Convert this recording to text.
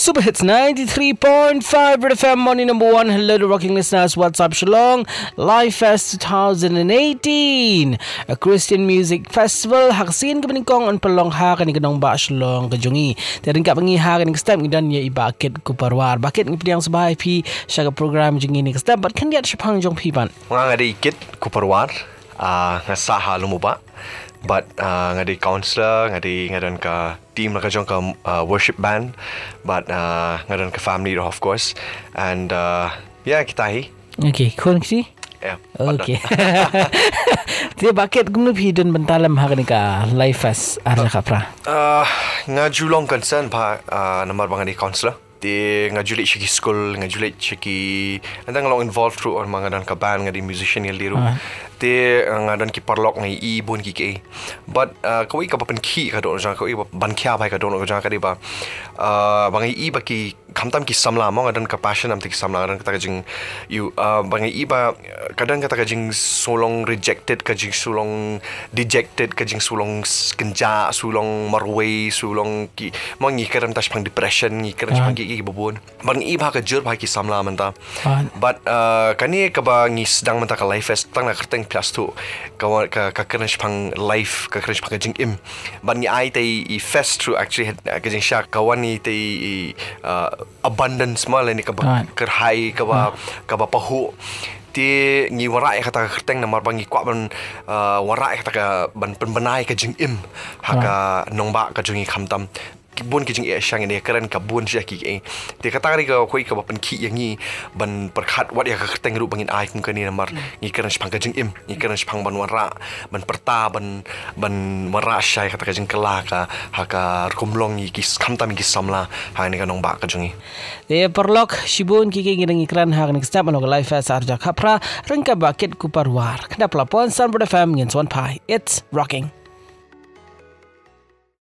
Super Hits 93.5 Red FM, morning number one. Hello to rocking listeners. What's up, Shillong? Live Fest 2018, a Christian music festival. Haksin kabanikong on palong ha kaniganong ba Shillong kajungi. Terin ka pangi ha kaning step ngidan ya ibakit kuparwar. Bakit ngipiyang sabahay pi siya ka program jungi ni step but kandiat siya pangjong pipan. Mga ngadi ikit kuparwar ngasaha lumubak. But ngadi counselor, ngadi ngadan ka team nakajong ka worship band, but ngadan ka family of course, and yeah kita hi. Okay, cool sih. Yeah. Okay. Dia bakit gumno hidden bentalam hari ni ka live fest arla kapra. Ngajulong concern pa namar bangani counselor. Di ngajulit siya ki school, ngajulit siya ki andang long involved through on mga dan ka band ngadi musician yel diru. Di ngadan ki parlok ngai ibon ki ke. But kau ka papan ki ka don jang kau ban kya bai ka don jang ka di ba. Bangai i ba ki kamtam ki samla mo ngadan ka passion am ti samla ngadan ka jing you bangai i ba kadang kata ka jing sulong rejected ka jing sulong dejected ka jing sulong kenja sulong marway sulong ki mo ngi karam tas pang depression ngi karam pang ki babon bang i ba ka jur ba ki samla manta but kani ka ba ngi sedang manta ka life fest tang na kerteng plus tu ka karan pang life ka karan pang jing im ban ngi ai te i fest through actually ka jing sha kawan ni te abundance mal ni ka ba kerhai ka ba pahu ti ngi warai kata kerteng namar bangi kwa ban warai kata ka ban penbenai ka jing im haka nongba ka jungi khamtam kibun ki jing e syang ni karan ka bun sia ki e ti kata ri ka khoi ka ban ki yang ni ban perkhat wat ya ka kerteng ru bangin ai kum ka ni namar ngi karan spang ka jing im ngi karan spang ban wara ban perta ban wara syai kata ka jing kala ka haka kumlong ni ki khamtam ki samla ha ni ka nongba ka jungi Dia perlok shibun kiki ngirang ikran hak ni step manog live fest arja kapra rengka bakit kuparwar. Kena pelapon Sunbird FM ngin Swan Pai. It's rocking.